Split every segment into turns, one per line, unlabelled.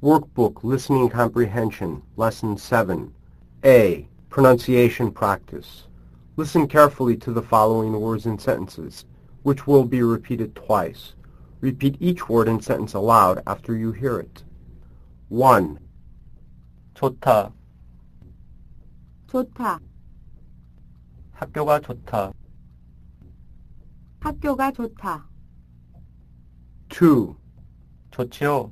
Workbook Listening Comprehension, Lesson 7. A. Pronunciation Practice. Listen carefully to the following words and sentences, which will be repeated twice. Repeat each word and sentence aloud after you hear it. 1.
좋다.
좋다.
학교가 좋다.
학교가 좋다.
2.
좋지요.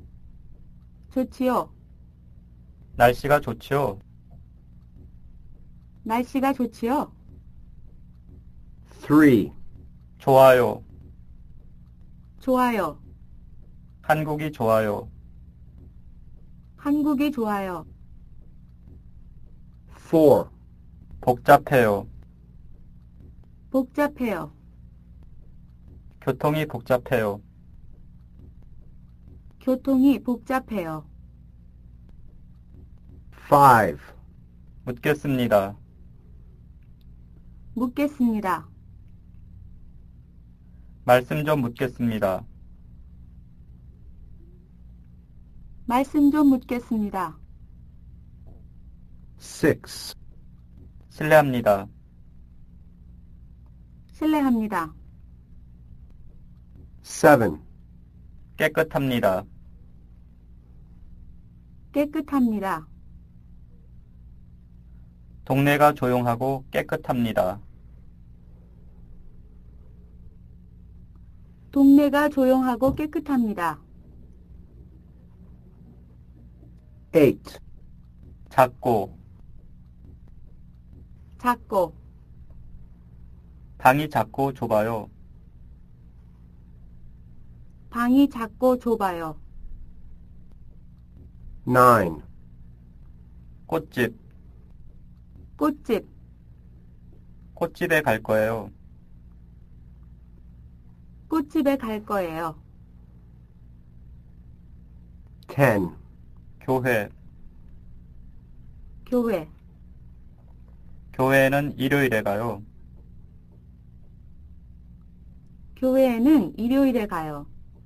좋지요.
날씨가 좋지요.
날씨가 좋지요.
3.
좋아요.
좋아요.
한국이 좋아요.
한국이 좋아요.
4.
복잡해요.
복잡해요.
교통이 복잡해요.
교통이 복잡해요.
5.
묻겠습니다.
묻겠습니다.
말씀 좀 묻겠습니다.
말씀 좀 묻겠습니다.
6.
실례합니다.
실례합니다.
7.
깨끗합니다.
깨끗합니다.
동네가 조용하고 깨끗합니다.
동네가 조용하고 깨끗합니다.
8.
작고,
작고,
방이 작고 좁아요.
방이 작고 좁아요.
9.
꽃집,
꽃집,
꽃집에 갈 거예요.
꽃집에 갈 거예요.
10.
교회,
교회,
교회에는 일요일에 가요.
교회에는 일요일에 가요.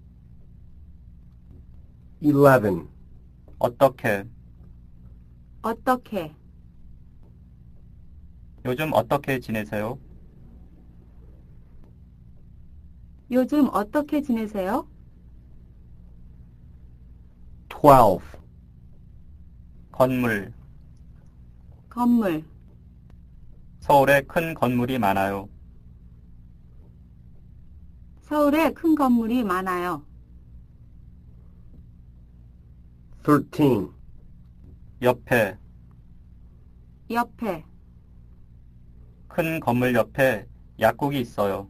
11.
어떻게,
어떻게,
요즘 어떻게 지내세요?
요즘 어떻게 지내세요?
12.
건물,
건물,
서울에 큰 건물이 많아요.
서울에 큰 건물이 많아요.
13.
옆에,
옆에,
큰 건물 옆에 약국이 있어요.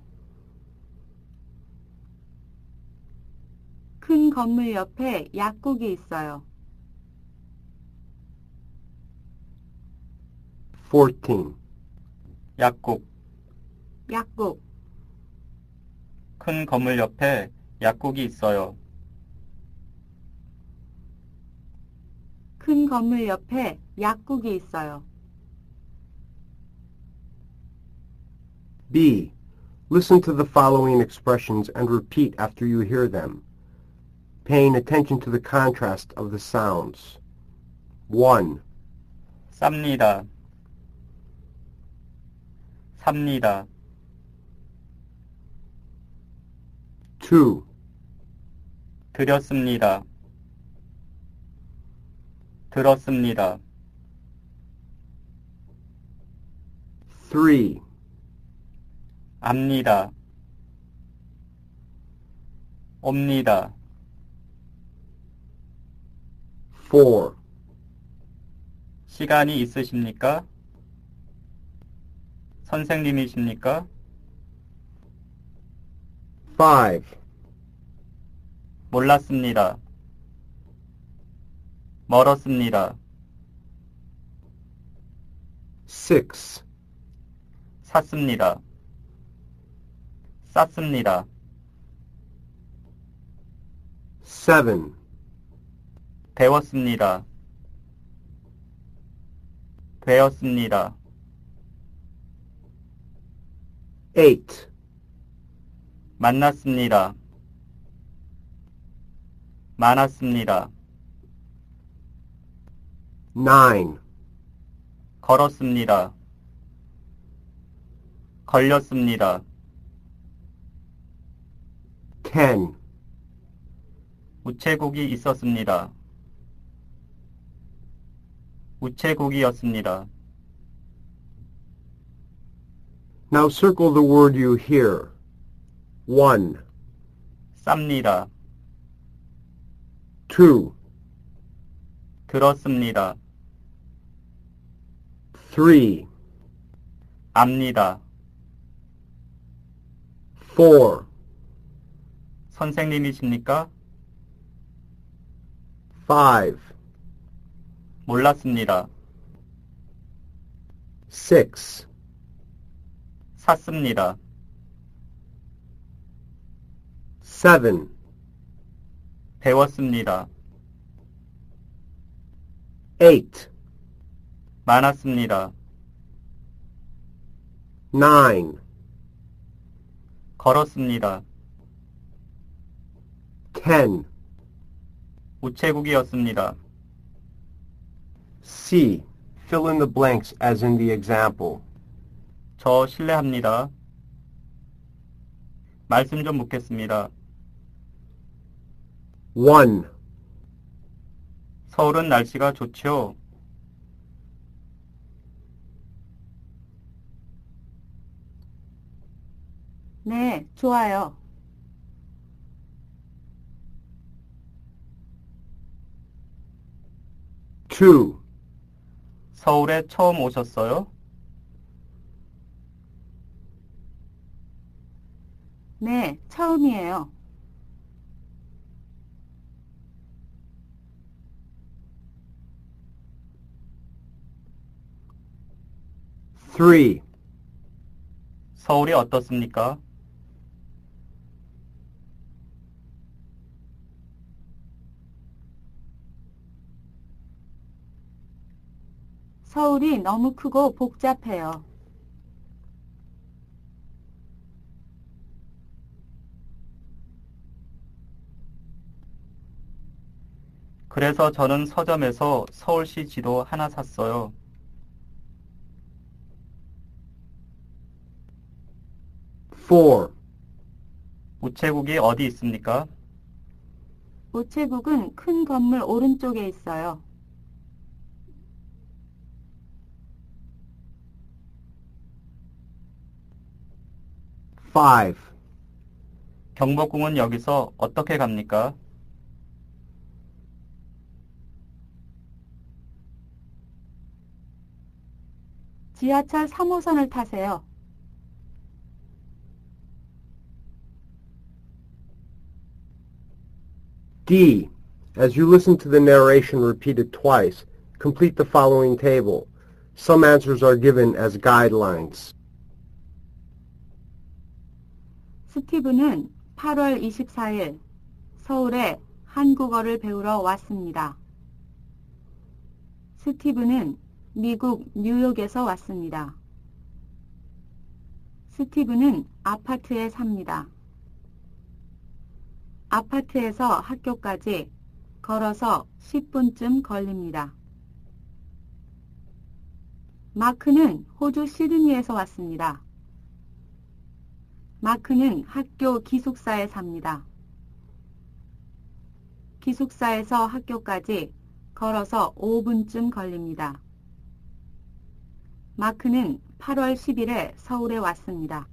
큰 건물 옆에 약국이 있어요.
14.
약국,
약국,
큰 건물 옆에 약국이 있어요.
큰 건물 옆에 약국이 있어요.
B. Listen to the following expressions and repeat after you hear them, paying attention to the contrast of the sounds. 1.
쌉니다. 삽니다.
2.
드렸습니다. 들었습니다.
3.
압니다. 옵니다.
4.
시간이 있으십니까? 선생님이십니까?
5.
몰랐습니다. 멀었습니다.
6.
샀습니다. 쌌습니다.
7.
배웠습니다. 되었습니다.
8.
만났습니다. 많았습니다.
9,
걸었습니다. 걸렸습니다.
10,
우체국이 있었습니다. 우체국이었습니다.
Now circle the word you hear. 1,
쌉니다.
2,
들었습니다.
3,
압니다.
4,
선생님이십니까?
5,
몰랐습니다.
6,
샀습니다.
7,
배웠습니다.
8,
많았습니다.
9,
걸었습니다.
10,
우체국이었습니다.
C. Fill in the blanks as in the example.
저 실례합니다. 말씀 좀 묻겠습니다.
1,
서울은 날씨가 좋지요?
네, 좋아요.
2,
서울에 처음 오셨어요?
네, 처음이에요.
3,
서울이 어떻습니까?
서울이 너무 크고 복잡해요.
'그래서 저는 서점에서 서울시 지도 하나 샀어요.
4,
우체국이 어디 있습니까?
우체국은 큰 건물 오른쪽에 있어요.
5,
경복궁은 여기서 어떻게 갑니까?
지하철 3호선을 타세요.
D. As you listen to the narration repeated twice, complete the following table. Some answers are given as guidelines.
스티브는 8월 24일 서울에 한국어를 배우러 왔습니다. 스티브는 미국 뉴욕에서 왔습니다. 스티브는 아파트에 삽니다. 아파트에서 학교까지 걸어서 10분쯤 걸립니다. 마크는 호주 시드니에서 왔습니다. 마크는 학교 기숙사에 삽니다. 기숙사에서 학교까지 걸어서 5분쯤 걸립니다. 마크는 8월 10일에 서울에 왔습니다.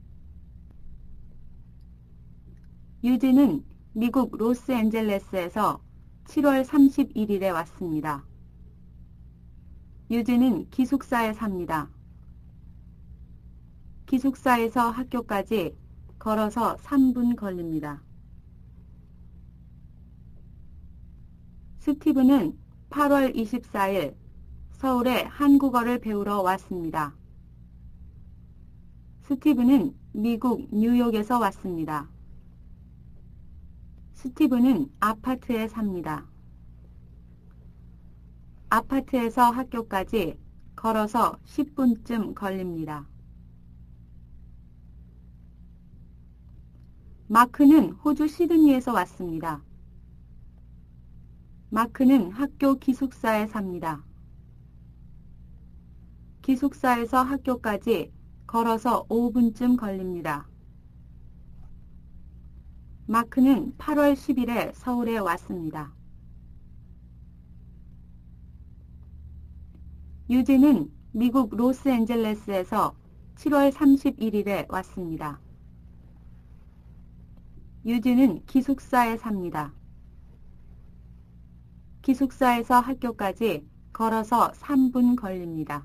유진은 미국 로스앤젤레스에서 7월 31일에 왔습니다. 유진은 기숙사에 삽니다. 기숙사에서 학교까지 걸어서 3분 걸립니다. 스티브는 8월 24일 서울에 한국어를 배우러 왔습니다. 스티브는 미국 뉴욕에서 왔습니다. 스티브는 아파트에 삽니다. 아파트에서 학교까지 걸어서 10분쯤 걸립니다. 마크는 호주 시드니에서 왔습니다. 마크는 학교 기숙사에 삽니다. 기숙사에서 학교까지 걸어서 5분쯤 걸립니다. 마크는 8월 10일에 서울에 왔습니다. 유진은 미국 로스앤젤레스에서 7월 31일에 왔습니다. 유진은 기숙사에 삽니다. 기숙사에서 학교까지 걸어서 3분 걸립니다.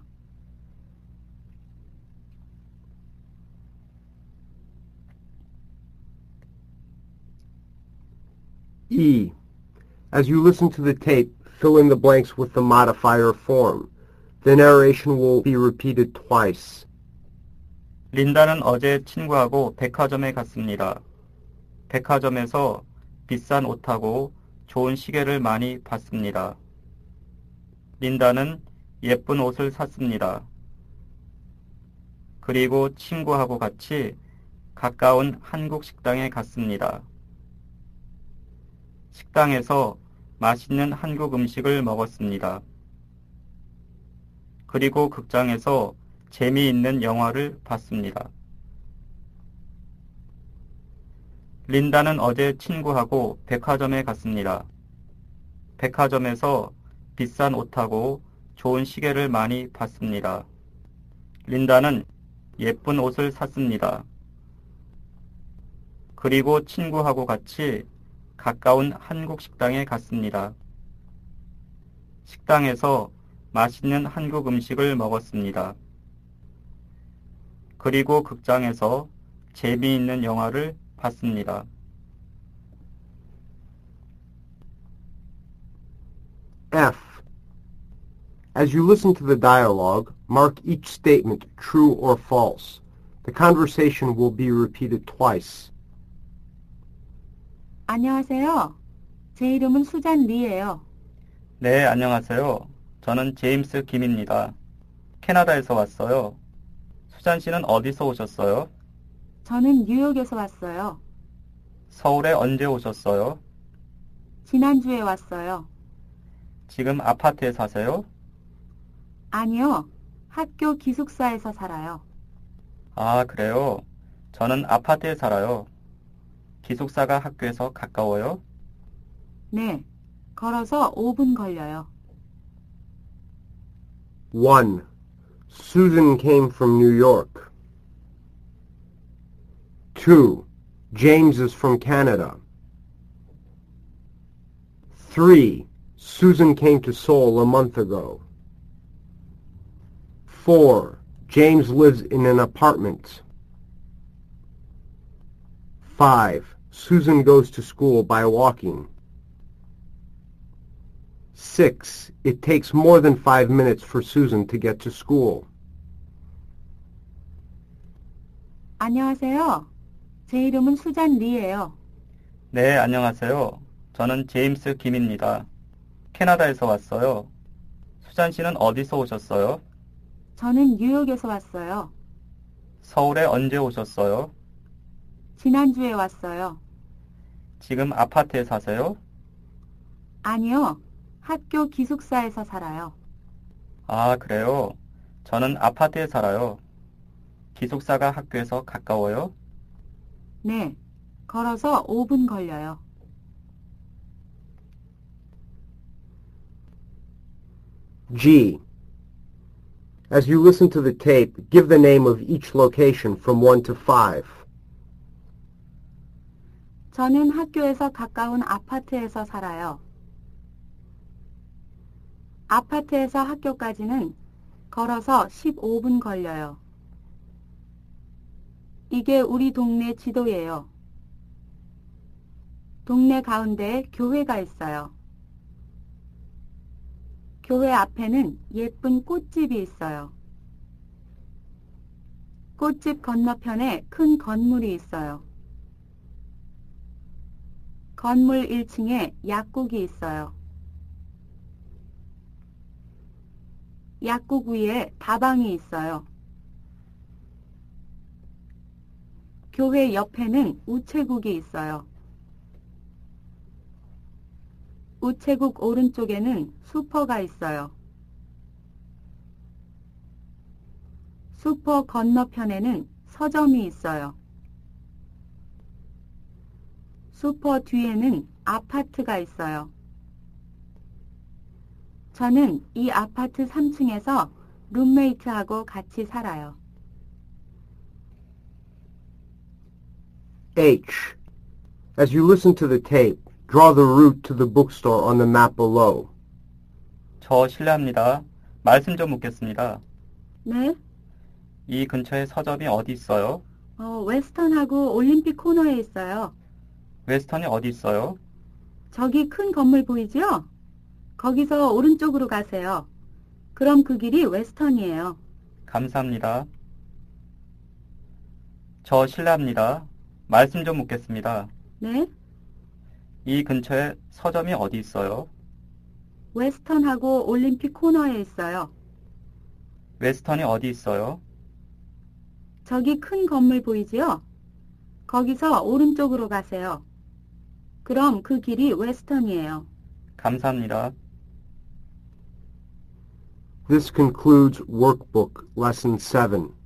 E. As you listen to the tape, fill in the blanks with the modifier form. The narration will be repeated twice.
린다는 어제 친구하고 백화점에 갔습니다. 백화점에서 비싼 옷하고 좋은 시계를 많이 봤습니다. 린다는 예쁜 옷을 샀습니다. 그리고 친구하고 같이 가까운 한국 식당에 갔습니다. 식당에서 맛있는 한국 음식을 먹었습니다. 그리고 극장에서 재미있는 영화를 봤습니다. 린다는 어제 친구하고 백화점에 갔습니다. 백화점에서 비싼 옷하고 좋은 시계를 많이 봤습니다. 린다는 예쁜 옷을 샀습니다. 그리고 친구하고 같이 가까운 한국 식당에 갔습니다. 식당에서 맛있는 한국 음식을 먹었습니다. 그리고 극장에서 재미있는 영화를 봤습니다.
F. As you listen to the dialogue, mark each statement true or false. The conversation will be repeated twice.
안녕하세요. 제 이름은 수잔 리예요.
네, 안녕하세요. 저는 제임스 김입니다. 캐나다에서 왔어요. 수잔 씨는 어디서 오셨어요?
저는 뉴욕에서 왔어요.
서울에 언제 오셨어요?
지난주에 왔어요.
지금 아파트에 사세요?
아니요. 학교 기숙사에서 살아요.
아, 그래요? 저는 아파트에 살아요. 기숙사가 학교에서 가까워요?
네. 걸어서 5분 걸려요.
1. Susan came from New York. 2. James is from Canada. 3. Susan came to Seoul a month ago. 4. James lives in an apartment. 5. Susan goes to school by walking. 6. It takes more than 5 minutes for Susan to get to school.
안녕하세요. 제 이름은 수잔 리예요.
네, 안녕하세요. 저는 제임스 김입니다. 캐나다에서 왔어요. 수잔 씨는 어디서 오셨어요?
저는 뉴욕에서 왔어요.
서울에 언제 오셨어요?
지난주에 왔어요.
지금 아파트에 사세요?
아니요. 학교 기숙사에서 살아요.
아, 그래요? 저는 아파트에 살아요. 기숙사가 학교에서 가까워요?
네. 걸어서 5분 걸려요.
G. As you listen to the tape, give the name of each location from 1 to 5.
저는 학교에서 가까운 아파트에서 살아요. 아파트에서 학교까지는 걸어서 15분 걸려요. 이게 우리 동네 지도예요. 동네 가운데에 교회가 있어요. 교회 앞에는 예쁜 꽃집이 있어요. 꽃집 건너편에 큰 건물이 있어요. 건물 1층에 약국이 있어요. 약국 위에 다방이 있어요. 교회 옆에는 우체국이 있어요. 우체국 오른쪽에는 슈퍼가 있어요. 슈퍼 건너편에는 서점이 있어요. 슈퍼 뒤에는 아파트가 있어요. 저는 이 아파트 3층에서 룸메이트하고 같이 살아요.
H. As you listen to the tape, draw the route to the bookstore on the map below.
저 실례합니다. 말씀 좀 묻겠습니다.
네?
이 근처에 서점이 어디 있어요?
웨스턴하고 올림픽 코너에 있어요.
웨스턴이 어디 있어요?
저기 큰 건물 보이죠? 거기서 오른쪽으로 가세요. 그럼 그 길이 웨스턴이에요.
감사합니다. 저 실례합니다. 말씀 좀 묻겠습니다.
네?
이 근처에 서점이 어디 있어요?
웨스턴하고 올림픽 코너에 있어요.
웨스턴이 어디 있어요?
저기 큰 건물 보이지요? 거기서 오른쪽으로 가세요. 그럼 그 길이 웨스턴이에요.
감사합니다.
This concludes Workbook Lesson 7.